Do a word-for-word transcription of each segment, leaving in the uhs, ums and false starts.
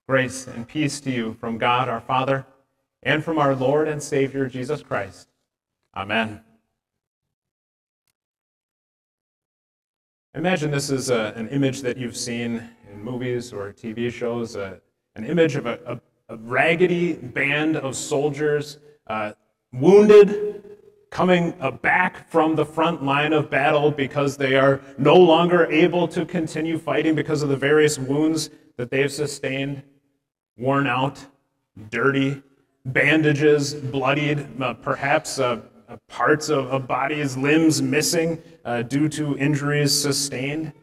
Grace and peace to you from God our Father and from our Lord and Savior Jesus Christ. Amen. Imagine this is a, an image that you've seen in movies or T V shows, uh, an image of a, a, a raggedy band of soldiers, uh, wounded, coming uh, back from the front line of battle because they are no longer able to continue fighting because of the various wounds that they've sustained, worn out, dirty, bandages, bloodied, uh, perhaps uh, parts of, of bodies, limbs missing uh, due to injuries sustained.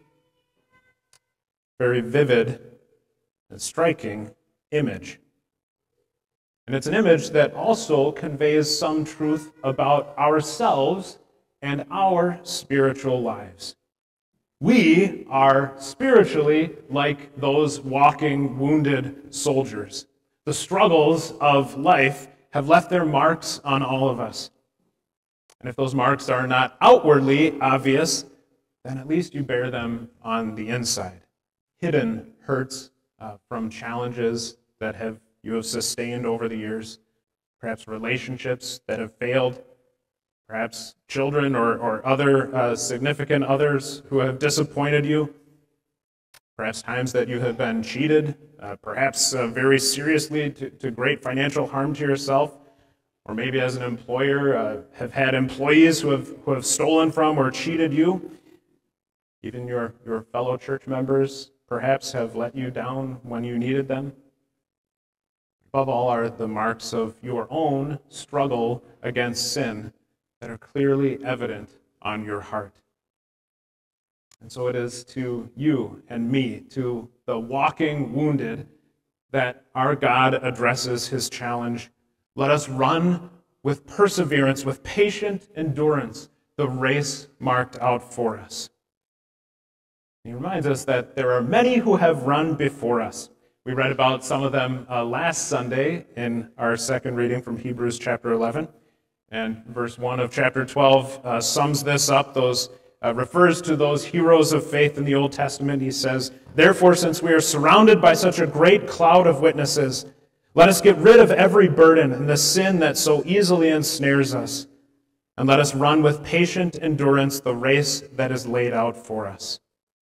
Very vivid and striking image. And it's an image that also conveys some truth about ourselves and our spiritual lives. We are spiritually like those walking wounded soldiers. The struggles of life have left their marks on all of us. And if those marks are not outwardly obvious, then at least you bear them on the inside. Hidden hurts uh, from challenges that have you have sustained over the years, perhaps relationships that have failed, perhaps children or, or other uh, significant others who have disappointed you, perhaps times that you have been cheated, uh, perhaps uh, very seriously to, to great financial harm to yourself, or maybe as an employer uh, have had employees who have, who have stolen from or cheated you. Even your, your fellow church members perhaps have let you down when you needed them. Above all are the marks of your own struggle against sin that are clearly evident on your heart. And so it is to you and me, to the walking wounded, that our God addresses his challenge. Let us run with perseverance, with patient endurance, the race marked out for us. He reminds us that there are many who have run before us. We read about some of them uh, last Sunday in our second reading from Hebrews chapter eleven. And verse one of chapter twelve uh, sums this up, those uh, refers to those heroes of faith in the Old Testament. He says, "Therefore, since we are surrounded by such a great cloud of witnesses, let us get rid of every burden and the sin that so easily ensnares us, and let us run with patient endurance the race that is laid out for us."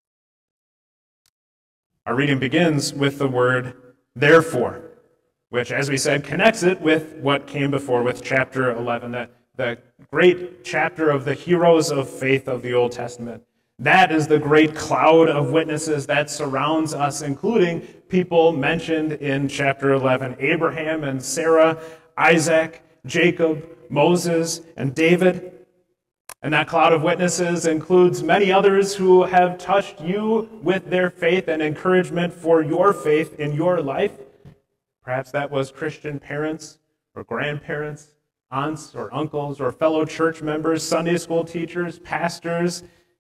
Our reading begins with the word "therefore," which, as we said, connects it with what came before, with chapter eleven, the, the great chapter of the heroes of faith of the Old Testament. That is the great cloud of witnesses that surrounds us, including people mentioned in chapter eleven, Abraham and Sarah, Isaac, Jacob, Moses, and David. And that cloud of witnesses includes many others who have touched you with their faith and encouragement for your faith in your life. Perhaps that was Christian parents or grandparents, aunts or uncles or fellow church members, Sunday school teachers, pastors.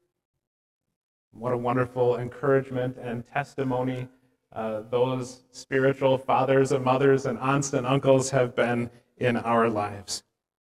What a wonderful encouragement and testimony uh, those spiritual fathers and mothers and aunts and uncles have been in our lives.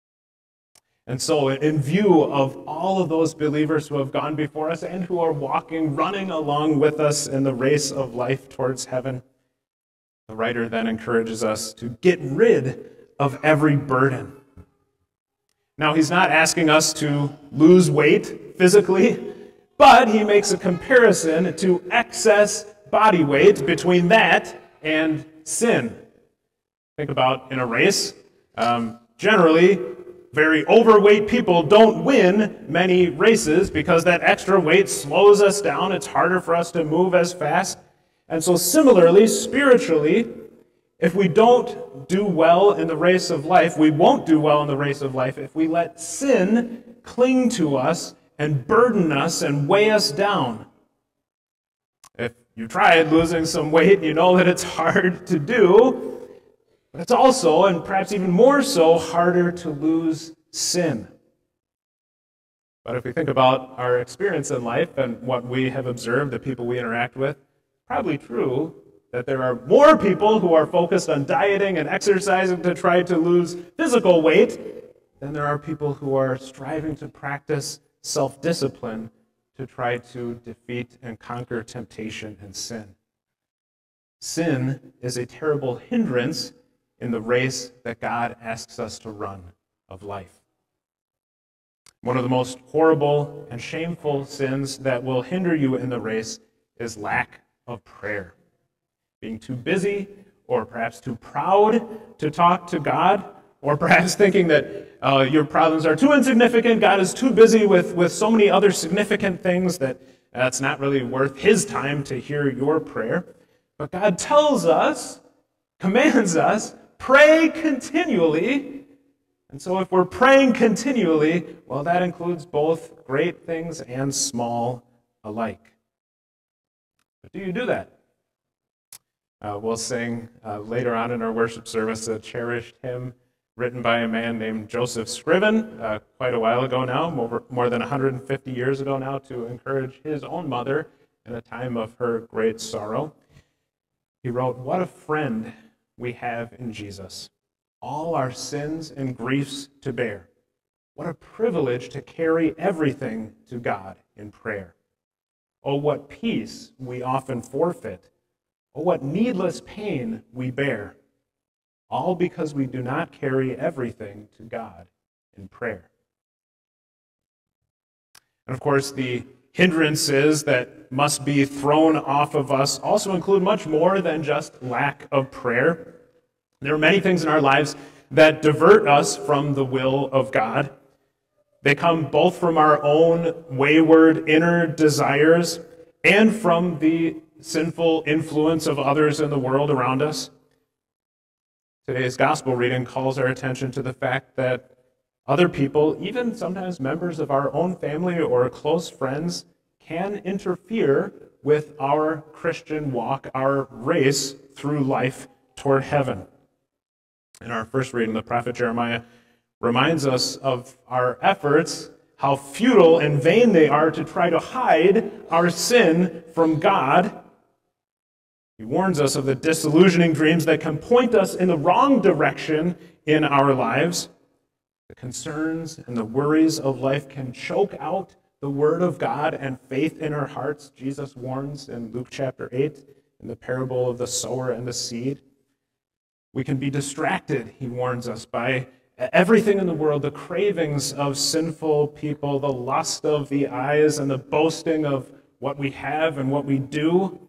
And so in view of all of those believers who have gone before us and who are walking, running along with us in the race of life towards heaven, the writer then encourages us to get rid of every burden. Now, he's not asking us to lose weight physically, but he makes a comparison to excess body weight between that and sin. Think about in a race, um, generally, very overweight people don't win many races because that extra weight slows us down. It's harder for us to move as fast. And so similarly, spiritually, if we don't do well in the race of life, we won't do well in the race of life if we let sin cling to us and burden us and weigh us down. If you tried losing some weight, you know that it's hard to do. But it's also, and perhaps even more so, harder to lose sin. But if we think about our experience in life and what we have observed, the people we interact with, probably true that there are more people who are focused on dieting and exercising to try to lose physical weight than there are people who are striving to practice self-discipline to try to defeat and conquer temptation and sin. Sin is a terrible hindrance in the race that God asks us to run of life. One of the most horrible and shameful sins that will hinder you in the race is lack of prayer. Being too busy, or perhaps too proud to talk to God, or perhaps thinking that uh, your problems are too insignificant, God is too busy with, with so many other significant things that uh, it's not really worth his time to hear your prayer. But God tells us, commands us, pray continually. And so if we're praying continually, well, that includes both great things and small alike. But do you do that? Uh, we'll sing uh, later on in our worship service a cherished hymn written by a man named Joseph Scriven uh, quite a while ago now, more, more than one hundred fifty years ago now, to encourage his own mother in a time of her great sorrow. He wrote, "What a friend we have in Jesus, all our sins and griefs to bear. What a privilege to carry everything to God in prayer. Oh, what peace we often forfeit. Oh, what needless pain we bear, all because we do not carry everything to God in prayer." And of course, the hindrances that must be thrown off of us also include much more than just lack of prayer. There are many things in our lives that divert us from the will of God. They come both from our own wayward inner desires and from the sinful influence of others in the world around us. Today's gospel reading calls our attention to the fact that other people, even sometimes members of our own family or close friends, can interfere with our Christian walk, our race through life toward heaven. In our first reading, the prophet Jeremiah reminds us of our efforts, how futile and vain they are to try to hide our sin from God. He warns us of the disillusioning dreams that can point us in the wrong direction in our lives. The concerns and the worries of life can choke out the word of God and faith in our hearts. Jesus warns in Luke chapter eight, in the parable of the sower and the seed. We can be distracted, he warns us, by everything in the world, the cravings of sinful people, the lust of the eyes, and the boasting of what we have and what we do.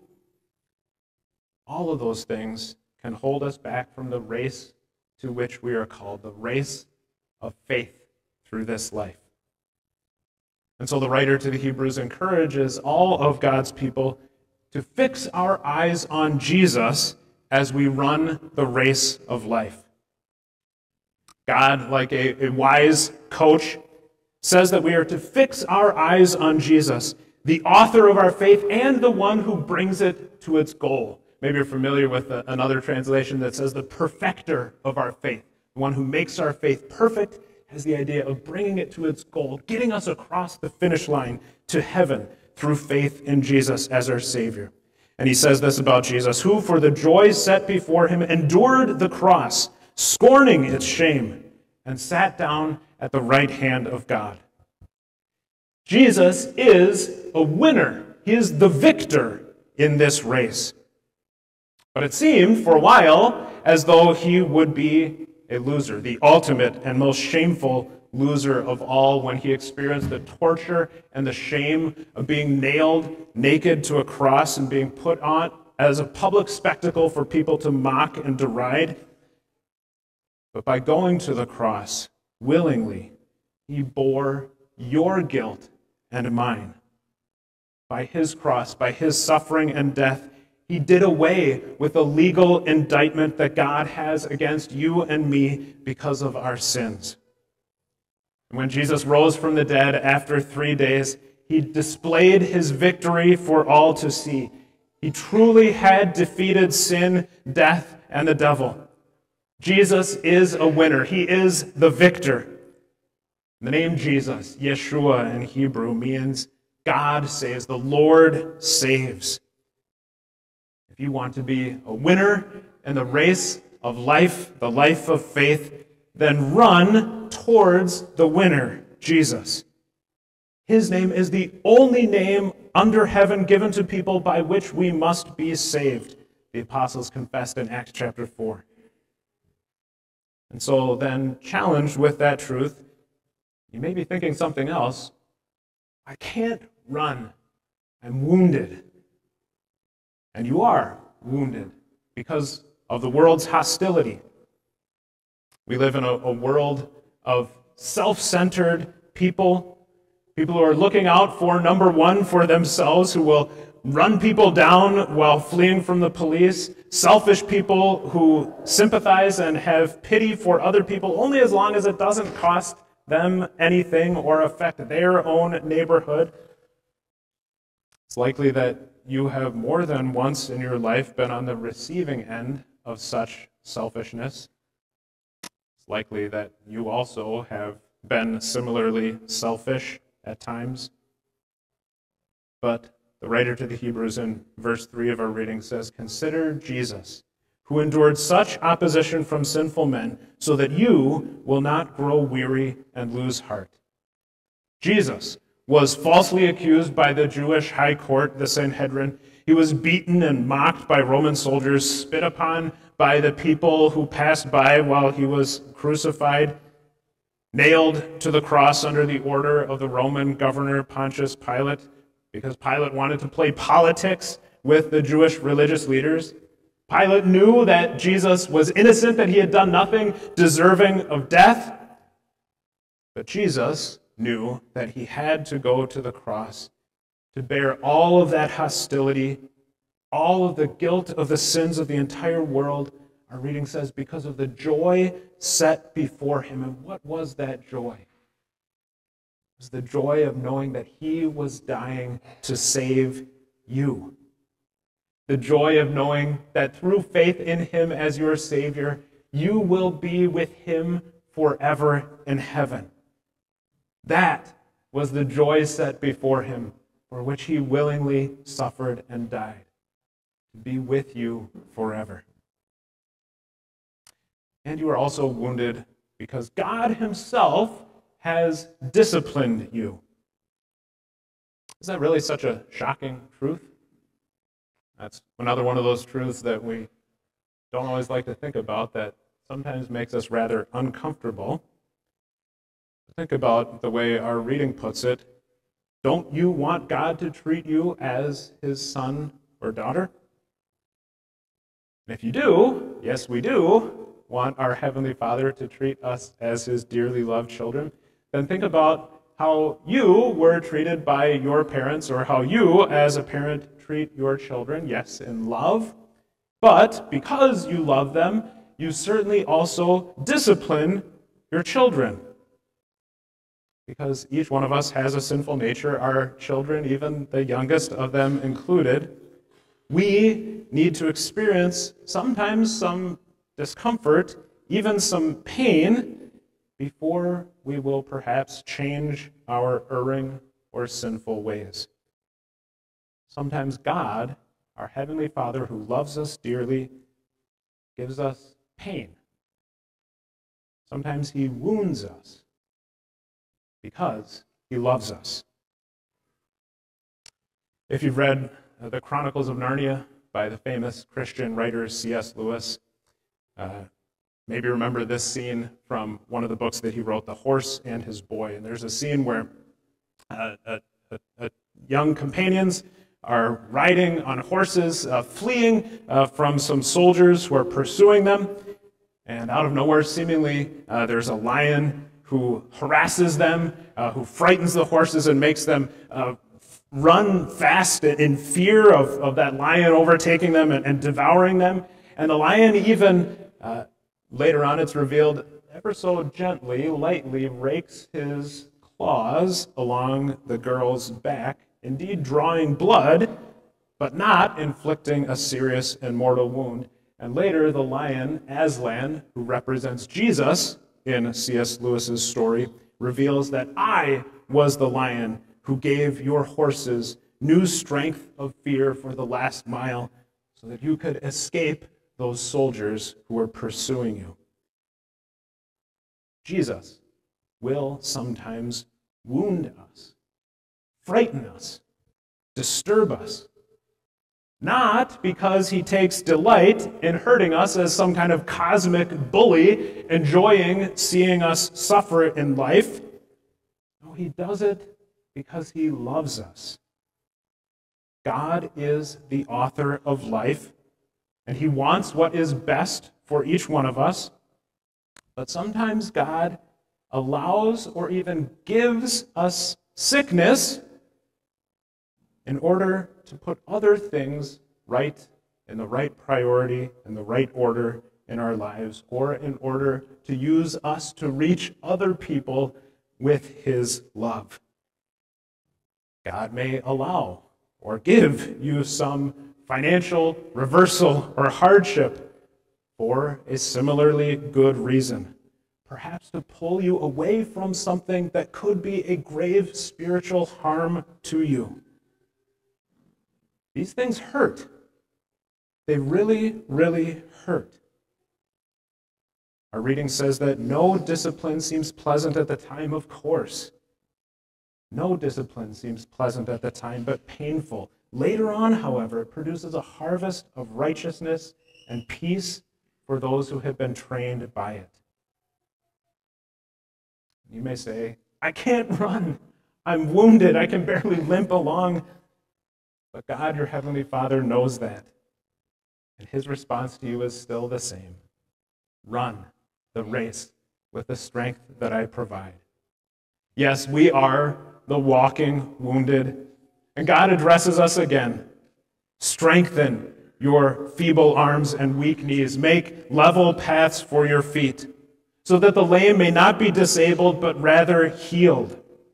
All of those things can hold us back from the race to which we are called, the race of faith through this life. And so the writer to the Hebrews encourages all of God's people to fix our eyes on Jesus as we run the race of life. God, like a, a wise coach, says that we are to fix our eyes on Jesus, the author of our faith and the one who brings it to its goal. Maybe you're familiar with a, another translation that says the perfecter of our faith. The one who makes our faith perfect has the idea of bringing it to its goal, getting us across the finish line to heaven through faith in Jesus as our Savior. And he says this about Jesus, who for the joy set before him endured the cross, scorning its shame, and sat down at the right hand of God. Jesus is a winner. He is the victor in this race. But it seemed for a while as though he would be a loser, the ultimate and most shameful loser of all, when he experienced the torture and the shame of being nailed naked to a cross and being put on as a public spectacle for people to mock and deride. But by going to the cross willingly, he bore your guilt and mine. By his cross, by his suffering and death, he did away with the legal indictment that God has against you and me because of our sins. And when Jesus rose from the dead after three days, he displayed his victory for all to see. He truly had defeated sin, death, and the devil. Jesus is a winner. He is the victor. The name Jesus, Yeshua in Hebrew, means God saves. The Lord saves. If you want to be a winner in the race of life, the life of faith, then run towards the winner, Jesus. His name is the only name under heaven given to people by which we must be saved. the apostles confessed in Acts chapter four. And so then, challenged with that truth, you may be thinking something else. I can't run. I'm wounded. And you are wounded because of the world's hostility. We live in a, a world of self-centered people, people who are looking out for, number one, for themselves, who will run people down while fleeing from the police, selfish people who sympathize and have pity for other people only as long as it doesn't cost them anything or affect their own neighborhood. It's likely that you have more than once in your life been on the receiving end of such selfishness. It's likely that you also have been similarly selfish at times. But the writer to the Hebrews in verse three of our reading says, "Consider Jesus, who endured such opposition from sinful men, so that you will not grow weary and lose heart." Jesus was falsely accused by the Jewish high court, the Sanhedrin. He was beaten and mocked by Roman soldiers, spit upon by the people who passed by while he was crucified, nailed to the cross under the order of the Roman governor Pontius Pilate, because Pilate wanted to play politics with the Jewish religious leaders. Pilate knew that Jesus was innocent, that he had done nothing deserving of death. But Jesus knew that he had to go to the cross to bear all of that hostility, all of the guilt of the sins of the entire world. Our reading says, because of the joy set before him. And what was that joy? It was the joy of knowing that he was dying to save you. The joy of knowing that through faith in him as your Savior, you will be with him forever in heaven. That was the joy set before him, for which he willingly suffered and died, to be with you forever. And you are also wounded because God himself has disciplined you. Is that really such a shocking truth? That's another one of those truths that we don't always like to think about, that sometimes makes us rather uncomfortable. Think about the way our reading puts it. Don't you want God to treat you as his son or daughter? And if you do, yes, we do want our Heavenly Father to treat us as his dearly loved children, then think about how you were treated by your parents, or how you as a parent treat your children, yes, in love. But because you love them, you certainly also discipline your children. Because each one of us has a sinful nature, our children, even the youngest of them included. We need to experience sometimes some discomfort, even some pain, before we will perhaps change our erring or sinful ways. Sometimes God, our Heavenly Father who loves us dearly, gives us pain. Sometimes he wounds us because he loves us. If you've read the Chronicles of Narnia by the famous Christian writer C S Lewis, uh, maybe remember this scene from one of the books that he wrote, The Horse and His Boy. And there's a scene where uh, a, a, a young companions are riding on horses, uh, fleeing uh, from some soldiers who are pursuing them. And out of nowhere, seemingly, uh, there's a lion who harasses them, uh, who frightens the horses and makes them uh, run fast in fear of, of that lion overtaking them and, and devouring them. And the lion even, uh, later on it's revealed, ever so gently, lightly rakes his claws along the girl's back, indeed drawing blood, but not inflicting a serious and mortal wound. And later the lion, Aslan, who represents Jesus in C S Lewis's story, reveals that I was the lion who gave your horses new strength of fear for the last mile, so that you could escape those soldiers who were pursuing you. Jesus will sometimes wound us, frighten us, disturb us. Not because he takes delight in hurting us as some kind of cosmic bully, enjoying seeing us suffer in life. No, he does it because he loves us. God is the author of life, and he wants what is best for each one of us. But sometimes God allows or even gives us sickness in order to put other things right in the right priority, in the right order in our lives, or in order to use us to reach other people with his love. God may allow or give you some financial reversal or hardship for a similarly good reason, perhaps to pull you away from something that could be a grave spiritual harm to you. These things hurt. They really, really hurt. Our reading says that no discipline seems pleasant at the time, of course. No discipline seems pleasant at the time, but painful. Later on, however, it produces a harvest of righteousness and peace for those who have been trained by it. You may say, I can't run. I'm wounded. I can barely limp along. But God, your Heavenly Father, knows that. And his response to you is still the same. Run the race with the strength that I provide. Yes, we are the walking wounded. And God addresses us again. Strengthen your feeble arms and weak knees. Make level paths for your feet, so that the lame may not be disabled, but rather healed.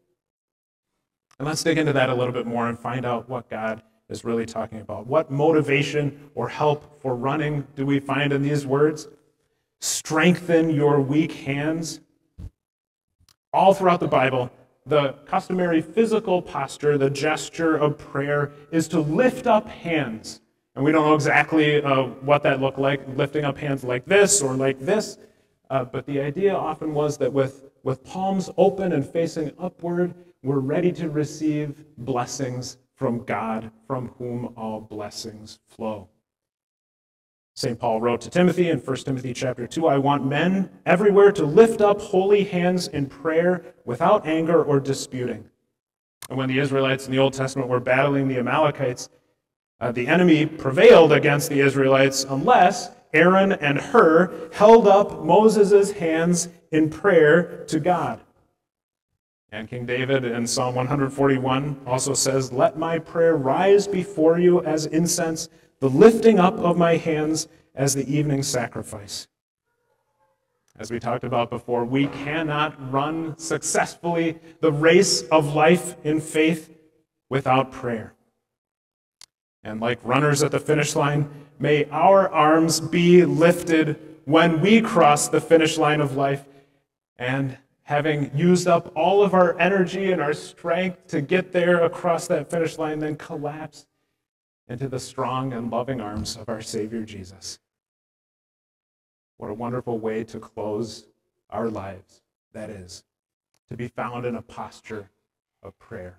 And let's dig into that a little bit more and find out what God is really talking about. What motivation or help for running do we find in these words? Strengthen your weak hands. All throughout the Bible, the customary physical posture, the gesture of prayer, is to lift up hands. And we don't know exactly uh, what that looked like, lifting up hands like this or like this. Uh, but the idea often was that with, with palms open and facing upward, we're ready to receive blessings from God, from whom all blessings flow. Saint Paul wrote to Timothy in First Timothy chapter two, I want men everywhere to lift up holy hands in prayer without anger or disputing. And when the Israelites in the Old Testament were battling the Amalekites, uh, the enemy prevailed against the Israelites unless Aaron and Hur held up Moses' hands in prayer to God. And King David in Psalm one forty-one also says, let my prayer rise before you as incense, the lifting up of my hands as the evening sacrifice. As we talked about before, we cannot run successfully the race of life in faith without prayer. And like runners at the finish line, may our arms be lifted when we cross the finish line of life, and having used up all of our energy and our strength to get there across that finish line, then collapse into the strong and loving arms of our Savior Jesus. What a wonderful way to close our lives, that is, to be found in a posture of prayer.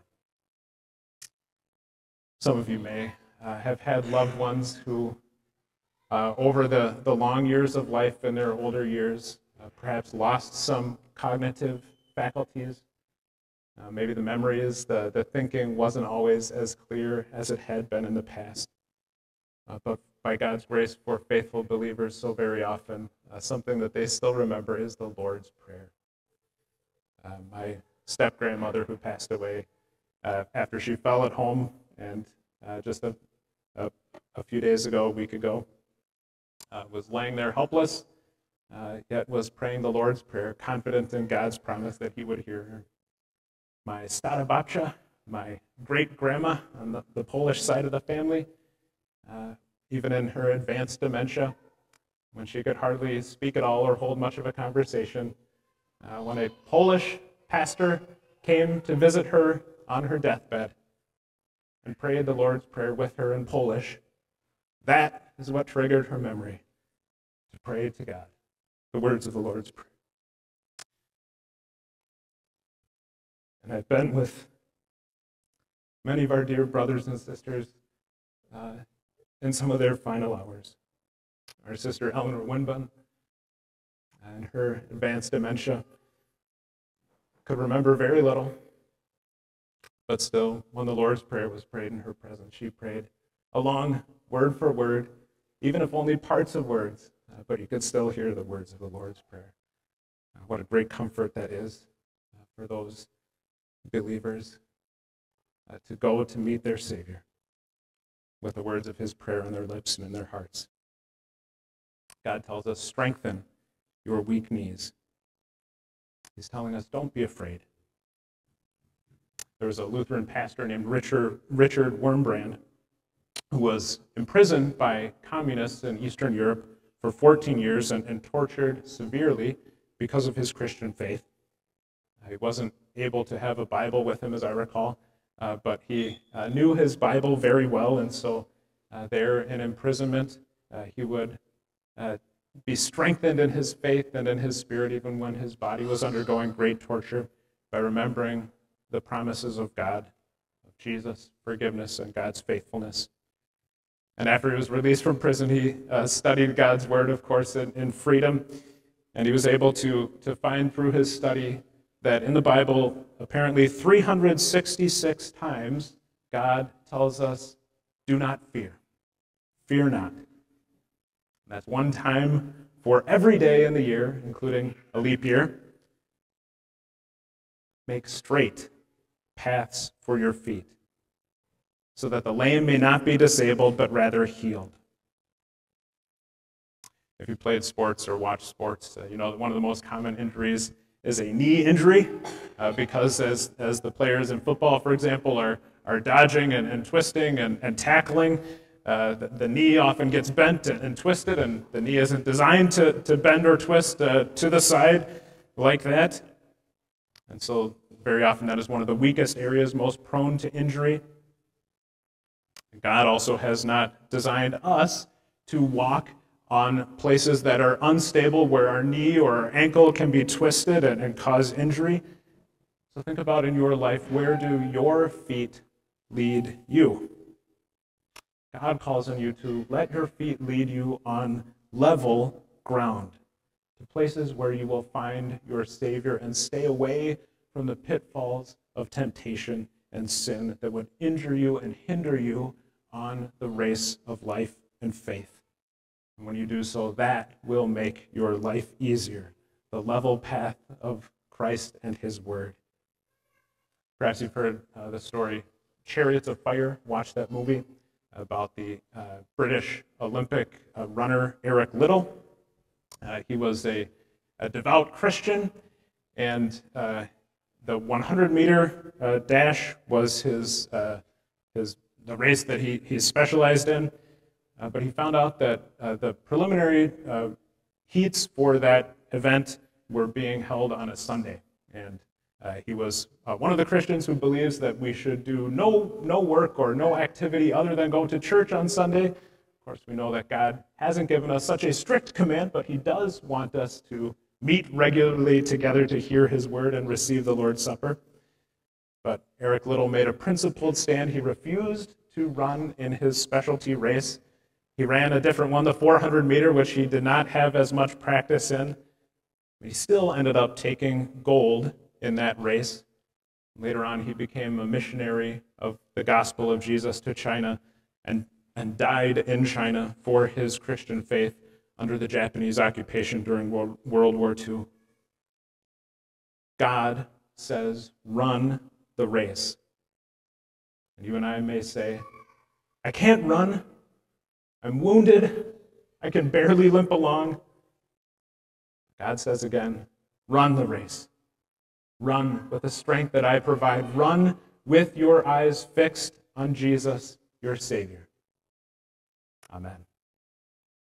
Some of you may uh, have had loved ones who, uh, over the, the long years of life in their older years, uh, perhaps lost some cognitive faculties. Uh, maybe the memories, the, the thinking wasn't always as clear as it had been in the past. Uh, but by God's grace for faithful believers, so very often, uh, something that they still remember is the Lord's Prayer. Uh, my step-grandmother, who passed away uh, after she fell at home, and uh, just a, a, a few days ago, a week ago, uh, was laying there helpless, uh, yet was praying the Lord's Prayer, confident in God's promise that he would hear her. My stara babcia, my great-grandma on the, the Polish side of the family, uh, even in her advanced dementia, when she could hardly speak at all or hold much of a conversation, uh, when a Polish pastor came to visit her on her deathbed and prayed the Lord's Prayer with her in Polish, that is what triggered her memory to pray to God the words of the Lord's Prayer. And I've been with many of our dear brothers and sisters uh, in some of their final hours. Our sister Eleanor Winbun and her advanced dementia could remember very little, but still, when the Lord's Prayer was prayed in her presence, she prayed along word for word, even if only parts of words, uh, but you could still hear the words of the Lord's Prayer. Uh, what a great comfort that is uh, for those believers uh, to go to meet their Savior with the words of his prayer on their lips and in their hearts. God tells us, strengthen your weak knees. He's telling us, don't be afraid. There was a Lutheran pastor named Richard, Richard Wurmbrand who was imprisoned by communists in Eastern Europe for fourteen years and, and tortured severely because of his Christian faith. He wasn't able to have a Bible with him, as I recall, uh, but he uh, knew his Bible very well, and so uh, there in imprisonment, uh, he would uh, be strengthened in his faith and in his spirit, even when his body was undergoing great torture, by remembering the promises of God, of Jesus, forgiveness, and God's faithfulness. And after he was released from prison, he uh, studied God's word, of course, in, in freedom, and he was able to, to find through his study that in the Bible, apparently three hundred sixty-six times, God tells us, do not fear. Fear not. And that's one time for every day in the year, including a leap year. Make straight paths for your feet, so that the lame may not be disabled, but rather healed. If you played sports or watched sports, uh, you know that one of the most common injuries is a knee injury, uh, because as, as the players in football, for example, are, are dodging and, and twisting and, and tackling, uh, the, the knee often gets bent and, and twisted, and the knee isn't designed to, to bend or twist uh, to the side like that. And so very often that is one of the weakest areas, most prone to injury. God also has not designed us to walk on places that are unstable, where our knee or our ankle can be twisted and, and cause injury. So think about in your life, where do your feet lead you? God calls on you to let your feet lead you on level ground, to places where you will find your Savior and stay away from the pitfalls of temptation and sin that would injure you and hinder you on the race of life and faith. And when you do so, that will make your life easier, the level path of Christ and his word. Perhaps you've heard uh, the story Chariots of Fire. Watch that movie about the uh, British Olympic uh, runner Eric Liddell. Uh, he was a, a devout Christian, and uh, the hundred meter uh, dash was his uh, his the race that he, he specialized in. Uh, but he found out that uh, the preliminary uh, heats for that event were being held on a Sunday. And uh, he was uh, one of the Christians who believes that we should do no, no work or no activity other than go to church on Sunday. Of course, we know that God hasn't given us such a strict command, but he does want us to meet regularly together to hear his word and receive the Lord's Supper. But Eric Liddell made a principled stand. He refused to run in his specialty race. He ran a different one, the four hundred meter, which he did not have as much practice in. He still ended up taking gold in that race. Later on, he became a missionary of the gospel of Jesus to China and, and died in China for his Christian faith under the Japanese occupation during World War Two. God says, run the race. And you and I may say, I can't run. I'm wounded. I can barely limp along. God says again, run the race. Run with the strength that I provide. Run with your eyes fixed on Jesus, your Savior. Amen.